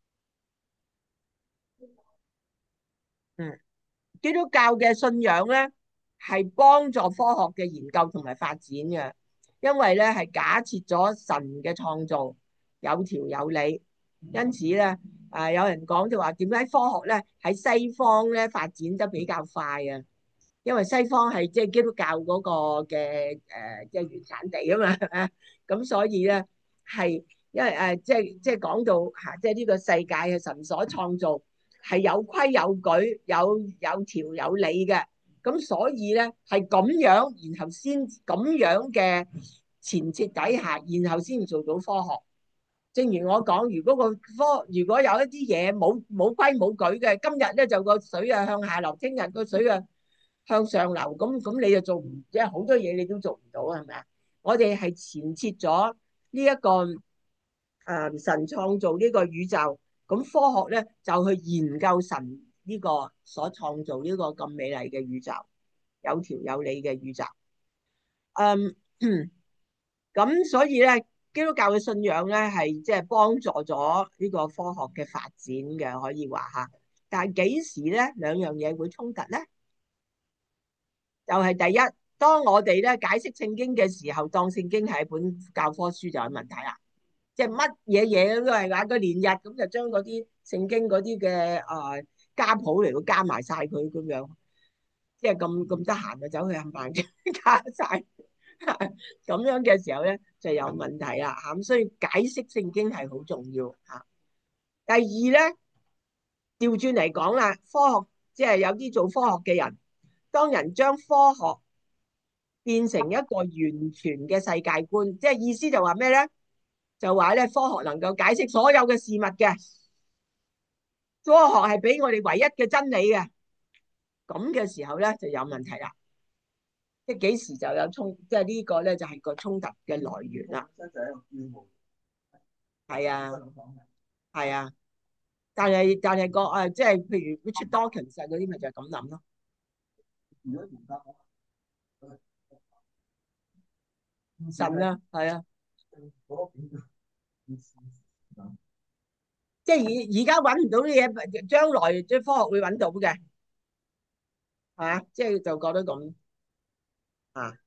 嗯。基督教嘅信仰咧，係幫助科學嘅研究同埋發展嘅，因為咧係假設咗神嘅創造有條有理，因此咧，誒有人講就話點解科學咧喺西方咧發展得比較快啊？因為西方係即係基督教嗰個嘅誒即係原產地啊嘛，咁所以咧係因為誒即係即係講到嚇，即係呢個世界係神所創造，係有規有矩、有有條有理嘅，咁所以咧係咁樣，然後先咁樣嘅前設底下，然後先做到科學。正如我講，如果個科如果有一啲嘢冇冇規冇矩嘅，今日咧就個水啊向下流，聽日個水啊向上流，咁咁你就做唔，即係好多嘢你都做唔到，係咪啊？我哋係前設咗呢一個誒、呃、神創造呢個宇宙，咁科學咧就去研究神呢個所創造呢個咁美麗嘅宇宙，有條有理嘅宇宙。嗯。咁所以咧，基督教嘅信仰咧係即係幫助咗呢個科學嘅發展嘅，可以話吓。但係幾時咧兩樣嘢會衝突咧？就係第一，當我哋咧解釋聖經嘅時候，當聖經係一本教科書就有問題啦。即係乜嘢嘢都係話個連日咁就將嗰啲聖經嗰啲嘅誒家譜嚟到加埋晒佢咁樣，即係咁咁得閒就走去冚唪唥加晒。咁樣嘅時候咧就有問題啦嚇，咁所以解釋聖經係好重要嚇。第二咧，調轉嚟講啦，科學即係有啲做科學嘅人，當人將科學變成一個完全嘅世界觀，即係意思就話咩咧？就話咧科學能夠解釋所有嘅事物嘅，科學係俾我哋唯一嘅真理嘅，咁嘅時候咧就有問題啦。即係幾時就有衝，即係呢個咧就係個衝突嘅來源啦。係啊，係啊，但係但係個誒，即係譬如 Richard Dawkins 嗰啲，咪就係咁諗咯。神啊，係啊，即係而而家揾唔到啲嘢，將來即係科學會揾到嘅，係嘛？即係就覺得咁啊。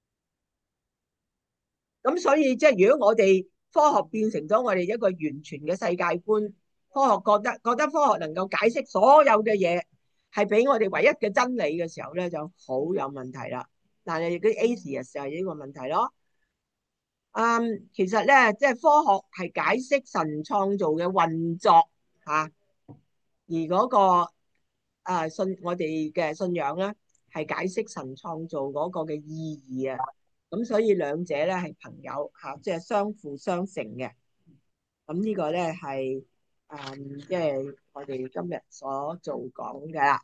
咁所以即係如果我哋科學變成咗我哋一個完全嘅世界觀，科學覺得覺得科學能夠解釋所有嘅嘢，係俾我哋唯一嘅真理嘅時候咧，就好有問題啦。但係啲 atheist 就係呢個問題咯。嗯，其實咧，即係科學係解釋神創造嘅運作吓，啊，而嗰個啊信我哋嘅信仰咧，係解釋神創造嗰個嘅意義啊。咁所以兩者咧係朋友吓，即係相輔相成嘅。咁呢個咧係誒，即係我哋今日所做講嘅啦。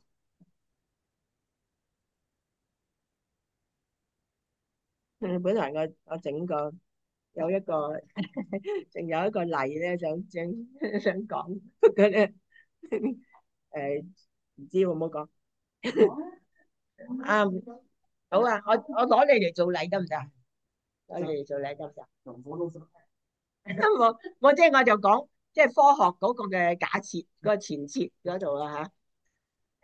嗯，本來我我整個有一個，仲有一個例咧，想想想講嘅咧，誒，唔知好唔好講？啊，好啊，我我攞你嚟做例得唔得？攞你嚟做例得唔得？我我即係我就講，即係科學嗰個嘅假設，嗰個前設嗰度啦吓。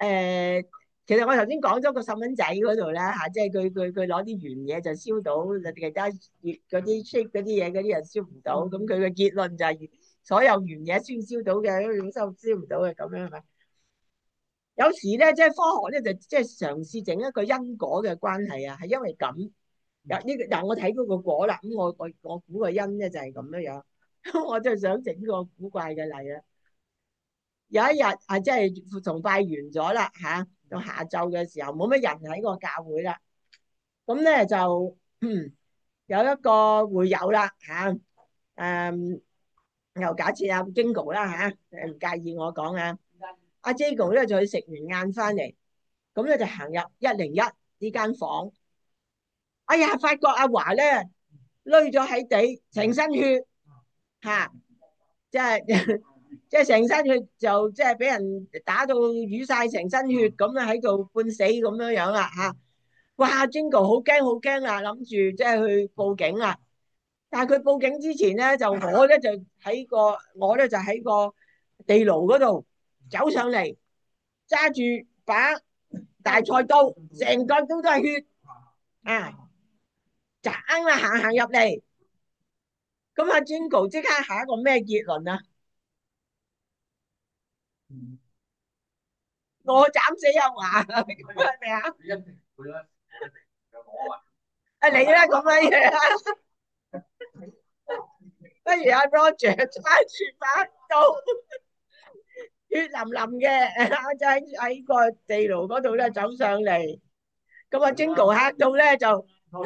誒，其實我頭先講咗個細蚊仔嗰度啦嚇，即係佢佢佢攞啲圓嘢就燒到，其他熱嗰啲 shape 嗰啲嘢嗰啲又燒唔到，咁佢嘅結論就係所有圓嘢燒燒到嘅，都燒燒唔到嘅咁樣係咪？有時咧，即係科學咧就即係嘗試整一個因果嘅關係啊，係因為咁有呢個嗱，我睇到個果啦，咁我我我估個因咧就係咁樣樣，我就想整個古怪嘅例啊。有一日啊，即係崇拜完咗啦嚇，到下晝嘅時候冇乜人喺個教會啦，咁咧就嗯有一個會友啦嚇，誒又假設阿 Jingle 啦嚇，誒唔介意我講啊，阿 Jingle 咧就去食完晏翻嚟，咁咧就行入一零一呢間房，哎呀，發覺阿華咧攣咗喺地，成身血嚇，即係即係成身血就即係俾人打到瘀晒成身血咁啊，喺度半死咁樣樣啦嚇！哇，Jingle 好驚好驚啦，諗住即係去報警啦。但係佢報警之前咧，就我咧就喺個我咧就喺個地牢嗰度走上嚟，揸住把大菜刀，成個都都係血啊！就啱啦，行行入嚟。咁阿 Jingle 即刻下一個咩結論啊？我斬死阿華，咁係咪啊？啊你啦，咁樣嘢，不如阿 Roger 揸住把刀，血淋淋嘅，就喺喺個地牢嗰度咧走上嚟。咁啊，Jingle 嚇到咧就，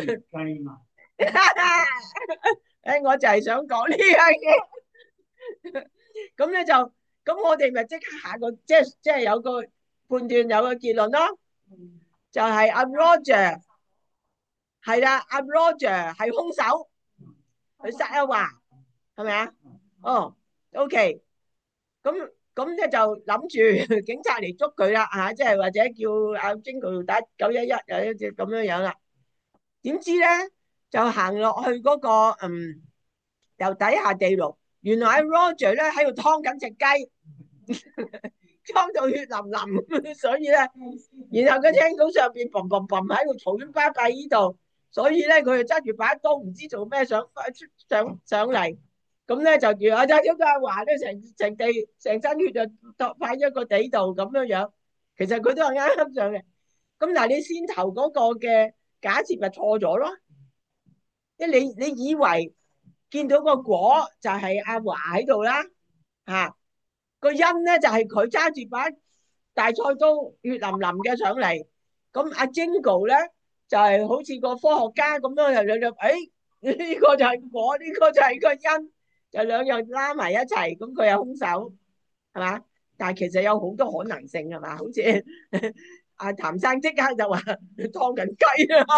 誒，我就係想講呢樣嘢。咁咧就，咁我哋咪即刻下個，即係即係有個判斷，有個結論咯，就係阿 Roger 係啦，阿 Roger 係兇手，佢殺阿華，係咪啊？哦，OK，咁咁咧就諗住警察嚟捉佢啦嚇，即係或者叫阿 Jingle 打九一一啊，一隻咁樣樣啦。點知咧就行落去嗰個嗯，由底下地牢，原來阿 Roger 咧喺度劏緊隻雞。劏到血淋淋，所以咧，然後佢聽到上邊砰砰砰喺度嘈緊巴閉呢度，所以咧佢就揸住把刀唔知做咩上上上嚟，咁咧就住啊！就咁阿華咧成成地成身血就托喺一個地度咁樣樣，其實佢都係啱啱上嘅。咁嗱，你先頭嗰個嘅假設咪錯咗咯？即係你你以為見到個果就係阿華喺度啦，嚇。個因咧就係佢揸住把大菜刀血淋淋嘅上嚟，咁阿 Jingle 咧就係、是、好似個科學家咁樣，又又誒呢個就係果，呢、這個就係個因，就兩樣拉埋一齊，咁佢係兇手係嘛？但係其實有好多可能性係嘛？好似阿譚生即刻就話劏緊雞啦，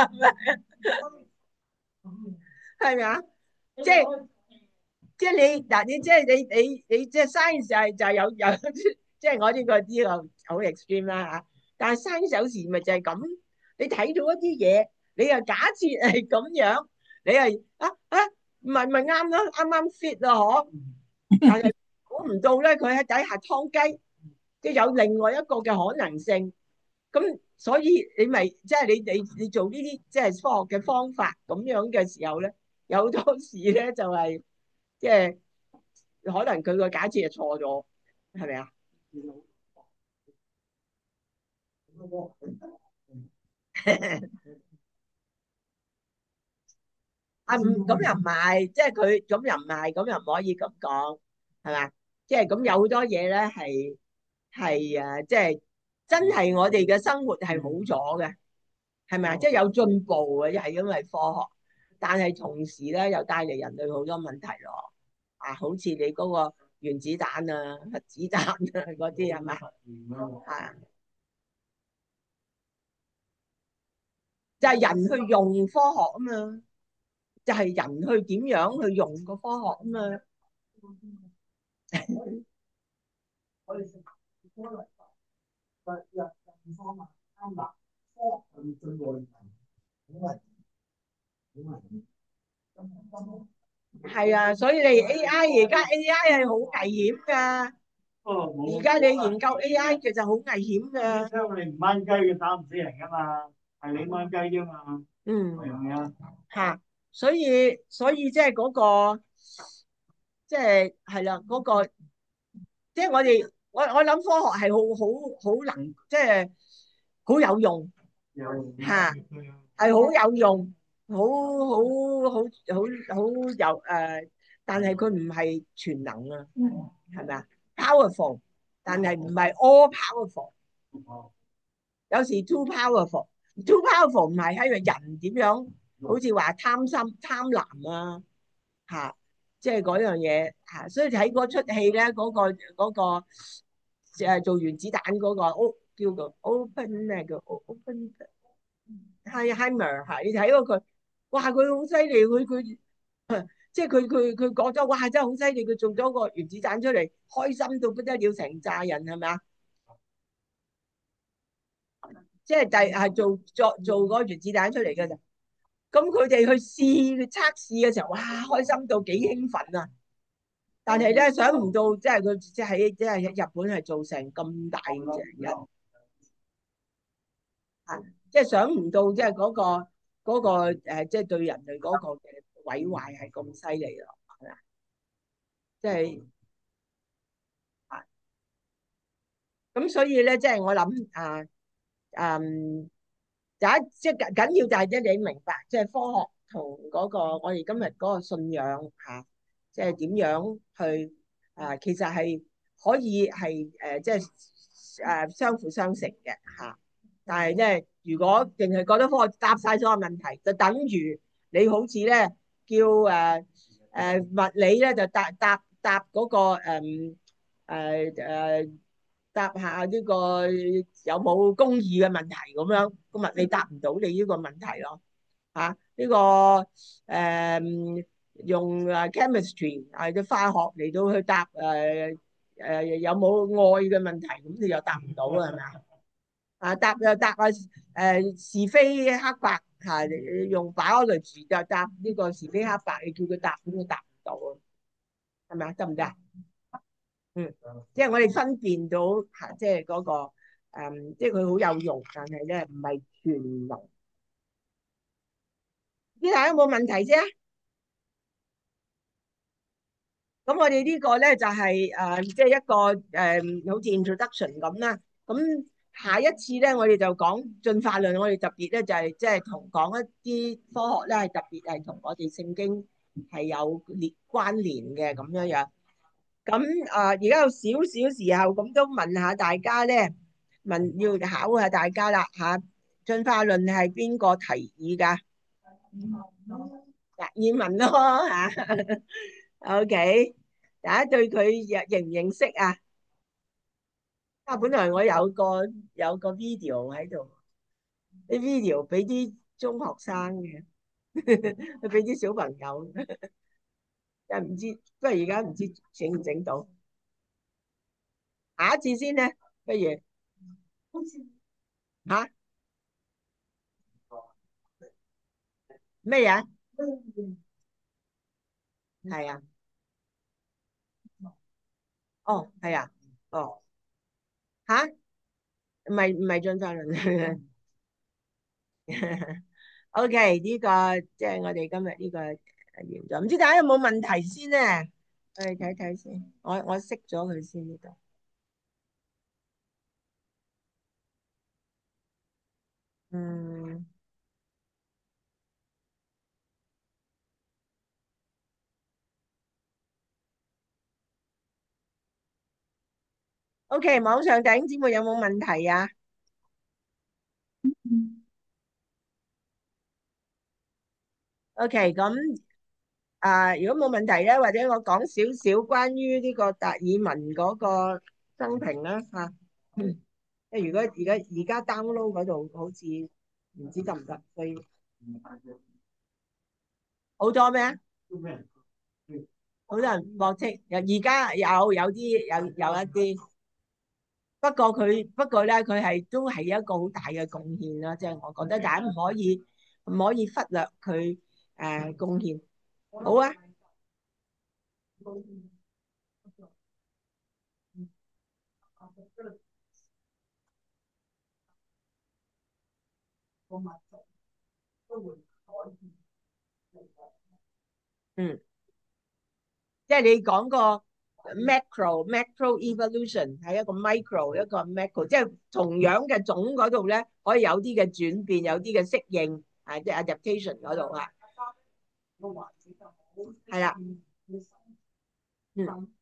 係咪啊？即係。即係你嗱，你即係你你你即係 science 就係就係有有，即係我呢個呢個好 extreme 啦嚇。但係 science 有時咪就係咁，你睇到一啲嘢，你又假設係咁樣，你係啊啊，唔係咪啱咯？啱啱 fit 啊嗬，但係估唔到咧，佢喺底下劏雞，即係有另外一個嘅可能性。咁所以你咪即係你你你做呢啲即係科學嘅方法咁樣嘅時候咧，有好多時咧就係。即係可能佢個假設係錯咗，係咪啊？啊，唔咁又唔係，即係佢咁又唔係，咁又唔可以咁講，係嘛？即係咁有好多嘢咧，係係啊，即係真係我哋嘅生活係好咗嘅，係咪啊？即係有進步嘅，係因為科學，但係同時咧又帶嚟人類好多問題咯。啊，好似你嗰個原子彈啊、核子彈啊嗰啲係嘛？啊，就係人去用科學啊嘛。就係人去點樣去用個科學啊嘛。係啊，所以你 A I 而家 A I 係好危險噶， 而家你研究 A I 其實好危險嘅。 因為你唔掹雞嘅打唔死人噶嘛，係你掹雞啫嘛。 嗯， 係咪啊？ 嚇，所以所以即係嗰個，即係係啦，嗰個即係我哋我我諗科學係好好好能，即係好有用有嚇，係好有用，好好好好好有誒，但係佢唔係全能啊，係咪啊？Powerful，但係唔係 all powerful。有時 too powerful，too powerful 唔係喺個人點樣，好似話貪心貪婪啊嚇，即係嗰樣嘢嚇，所以睇嗰出戲咧，嗰個嗰個誒做原子彈嗰個 O 叫做 open 咩叫 open 係 Heimer 嚇，你睇過佢，哇佢好犀利，佢佢即係佢佢佢覺得哇真係好犀利，佢做咗個原子彈出嚟，開心到不得了，成扎人係咪啊？即係第係做做做嗰個原子彈出嚟嘅啫。咁佢哋去試去測試嘅時候，哇，開心到幾興奮啊！但係咧，想唔到即係佢即係即係日本係造成咁大嘅人啊！即係想唔到即係嗰個嗰個誒，即係對人類嗰個嘅毀壞係咁犀利咯，係咪啊？即係啊，咁所以咧，即係我諗啊，嗯。第一即係緊緊要就係即你明白，即係科學同嗰個我哋今日嗰個信仰嚇，即係點樣去啊？其實係可以係誒，即係誒相輔相成嘅嚇。但係咧，如果淨係覺得科學答晒所有問題，就等於你好似咧叫誒誒物理咧就答答答嗰個誒誒誒答下呢個有冇公義嘅問題咁樣，個物理答唔到你呢個問題咯嚇。呢個誒用誒 chemistry 係啲化學嚟到去答誒誒有冇愛嘅問題，咁你又答唔到啊，係咪啊？啊答又答啊誒是非黑白嚇，用 biology 就答呢個是非黑白，你叫佢答，咁佢答唔到啊，係咪啊？得唔得啊？嗯，即係我哋分辨到嚇，即係嗰個誒，即係佢好有用，但係咧唔係全能。呢下有冇問題啫？咁我哋呢個咧就係誒，即係一個誒，好似 introduction 咁啦。咁下一次咧，我哋就講進化論。我哋特別咧就係即係同講一啲科學咧，係特別係同我哋聖經係有連關聯嘅咁樣樣。咁啊，而家有少少時候，咁都問下大家咧，問要考下大家啦嚇。進化論係邊個提議㗎？達爾文咯嚇。OK，大家對佢認認唔認識啊？啊，本來我有個有個 video 喺度，啲 video 俾啲中學生嘅，佢俾啲小朋友，但唔知，不過而家唔知整唔整到。下一次先咧，不如嚇咩嘢？係啊，哦，係啊，哦，吓，唔係唔係進化論。OK，呢個即係我哋今日呢個完咗，唔知大家有冇問題先咧？我哋睇睇先，我我熄咗佢先呢度。嗯，OK，網上弟兄姊妹有冇問題啊？OK，咁啊，如果冇問題咧，或者我講少少關於呢個達爾文嗰個生平啦吓。嗯，即係如果而家而家 download 嗰度好似唔知得唔得，所以好多咩？好多人駁斥，而家有有啲有有一啲，不過佢不過咧，佢係都係一個好大嘅貢獻啦。即係我覺得大家唔可以唔可以忽略佢誒貢獻。好啊。 嗯，即係你講個 macro macro evolution 係一個 micro 一個 macro，即係同樣嘅種嗰度咧，可以有啲嘅轉變，有啲嘅適應，係即係 adaptation 嗰度啊。係啦，嗯，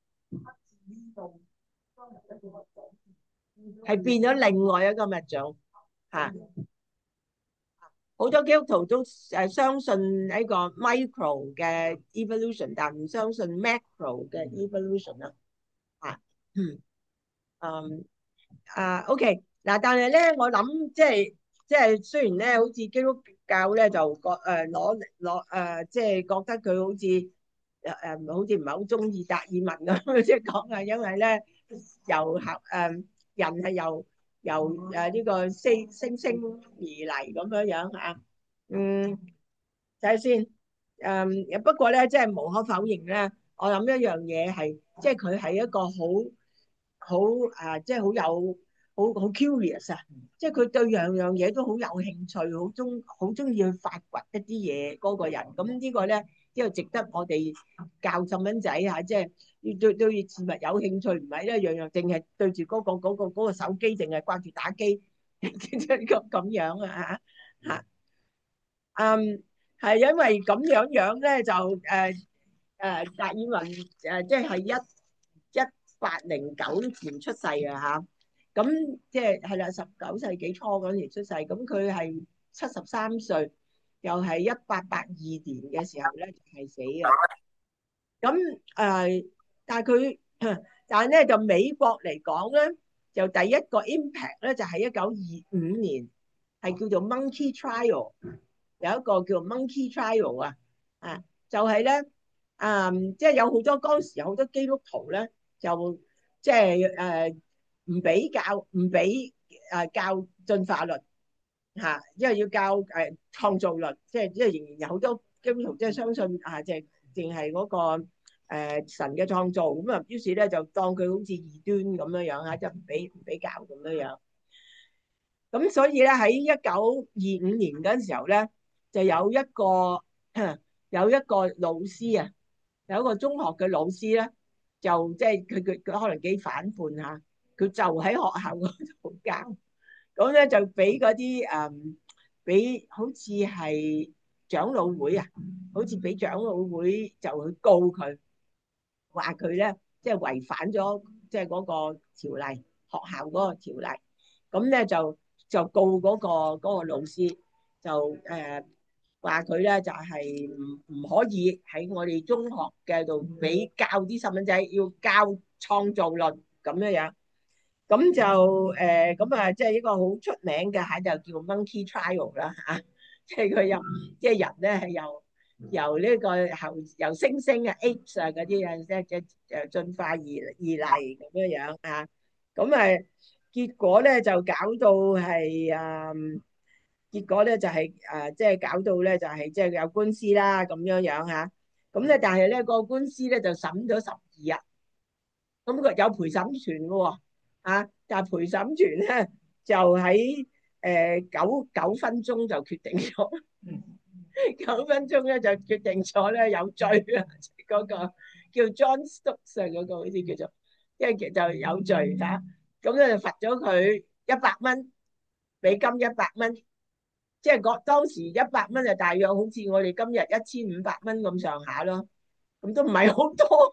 係變咗另外一個物種嚇。好多基督徒都誒相信呢個 micro 嘅 evolution，但唔相信 macro 嘅 evolution 啦。啊，嗯，嗯，啊，OK，嗱，但係咧，我諗即係即係雖然咧，好似基督教咧就覺誒攞攞誒，即係覺得佢好似誒誒，好似唔係好中意達爾文咁，即係講啊，因為咧由合誒人係由由誒呢個星星星而嚟咁樣樣嚇。嗯，睇下先。誒，不過咧，即係無可否認咧，我諗一樣嘢係，即係佢係一個好好誒，即係好有好好 curious 啊！即係佢對樣樣嘢都好有興趣，好中好中意去發掘一啲嘢嗰個人。咁呢個咧，呢個值得我哋教細蚊仔嚇，即係要對對事物有興趣，唔係一樣樣淨係對住嗰個嗰個嗰個手機，淨係掛住打機，即係咁咁樣啊嚇。嗯，係因為咁樣樣咧，就誒誒達爾文誒，即係一一八零九年出世嘅嚇，咁即係係啦，十九世紀初嗰年出世，咁佢係七十三歲，又係一八八二年嘅時候咧就係死嘅。咁誒，但係佢，但係咧就美國嚟講咧，就第一個 impact 咧就係一九二五年，係叫做 Monkey Trial。有一個叫 Monkey Trial 啊，啊，就係咧，嗯，即係有好多當時有好多基督徒咧，就即係誒唔俾教唔俾誒教進化論嚇，因為要教誒創造論，即係即係仍然有好多基督徒即係相信啊，即係淨係嗰個誒神嘅創造咁啊，於是咧就當佢好似異端咁樣樣嚇，就唔俾唔俾教咁樣樣。咁所以咧喺一九二五年嗰陣時候咧，就有一個有一個老師啊，有一個中學嘅老師咧，就即係佢佢佢可能幾反叛嚇，佢就喺學校嗰度教，咁咧就俾嗰啲誒俾好似係長老會啊，好似俾長老會就去告佢，話佢咧即係違反咗即係嗰個條例，學校嗰個條例，咁咧就就告嗰個嗰個老師，就誒話佢咧就係唔唔可以喺我哋中學嘅度俾教啲細蚊仔要教創造論咁樣樣，咁就誒咁啊，即係一個好出名嘅嚇，就叫 Monkey Trial 啦嚇，即係佢又即係人咧係由由呢個由由猩猩啊 apes 啊嗰啲啊，即係即係誒進化而而嚟咁樣樣啊，咁啊結果咧就搞到係誒，結果咧就係誒即係搞到咧就係即係有官司啦咁樣樣嚇，咁咧但係咧個官司咧就審咗十二日。咁佢有陪審團嘅喎，啊，但係陪審團咧就喺誒九九分鐘就決定咗，九分鐘咧就決定咗咧有罪啦，嗰個叫 John Stokes 嗰個好似叫做，因為就有罪嚇，咁咧就罰咗佢一百蚊美金一百蚊，即係嗰當時一百蚊就大約好似我哋今日一千五百蚊咁上下咯，咁都唔係好多。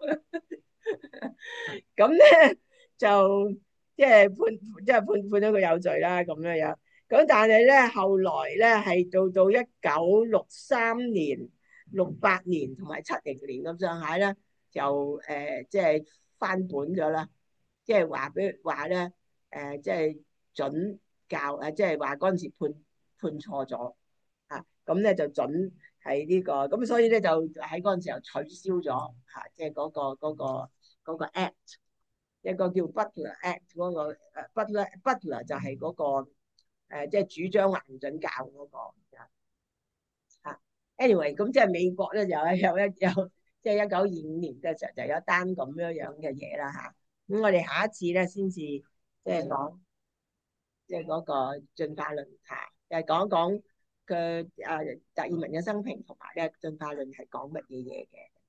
咁咧就即係判，即係判判咗佢有罪啦咁樣樣。咁但係咧後來咧係到到一九六三年、六八年同埋七零年咁上下咧，就誒即係翻本咗啦。即係話俾話咧誒，即係準教誒，即係話嗰陣時判判錯咗啊。咁咧就準係呢個，咁所以咧就喺嗰陣時候取消咗嚇，即係嗰個嗰個。嗰個 act 一個叫 Butler Act 嗰個誒 Butler Butler 就係嗰個誒即係主張話唔準教嗰個嚇。Anyway 咁即係美國咧有一有一有即係一九二五年嘅時候就有一單咁樣樣嘅嘢啦嚇。咁我哋下一次咧先至即係講即係嗰個進化論嚇，就係講講佢誒達爾文嘅生平同埋咧進化論係講乜嘢嘢嘅。